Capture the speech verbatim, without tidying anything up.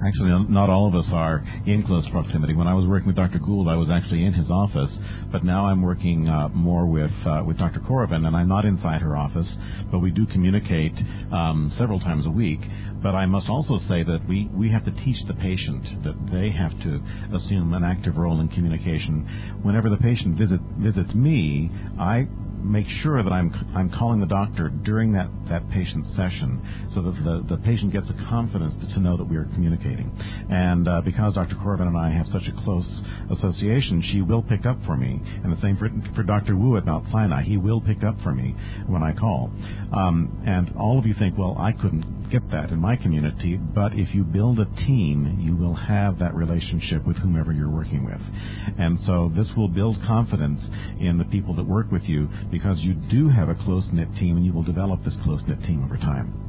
Actually, not all of us are in close proximity. When I was working with Doctor Gould, I was actually in his office, but now I'm working uh, more with uh, with Doctor Coravin, and I'm not inside her office, but we do communicate um, several times a week. But I must also say that we, we have to teach the patient that they have to assume an active role in communication. Whenever the patient visit, visits me, I make sure that I'm I'm calling the doctor during that, that patient session so that the, the patient gets the confidence to, to know that we are communicating. And uh, because Doctor Coravin and I have such a close association, she will pick up for me. And the same for, for Doctor Wu at Mount Sinai. He will pick up for me when I call. Um, and all of you think, well, I couldn't get that in my community, but if you build a team, you will have that relationship with whomever you're working with. And so this will build confidence in the people that work with you because you do have a close-knit team and you will develop this close-knit team over time.